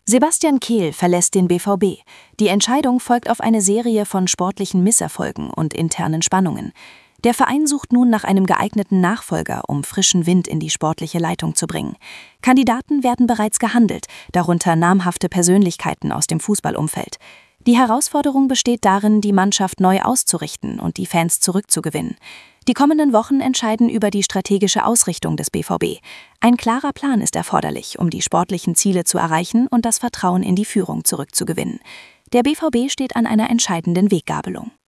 Sebastian Kehl verlässt den BVB. Die Entscheidung folgt auf eine Serie von sportlichen Misserfolgen und internen Spannungen. Der Verein sucht nun nach einem geeigneten Nachfolger, um frischen Wind in die sportliche Leitung zu bringen. Kandidaten werden bereits gehandelt, darunter namhafte Persönlichkeiten aus dem Fußballumfeld. Die Herausforderung besteht darin, die Mannschaft neu auszurichten und die Fans zurückzugewinnen. Die kommenden Wochen entscheiden über die strategische Ausrichtung des BVB. Ein klarer Plan ist erforderlich, um die sportlichen Ziele zu erreichen und das Vertrauen in die Führung zurückzugewinnen. Der BVB steht an einer entscheidenden Weggabelung.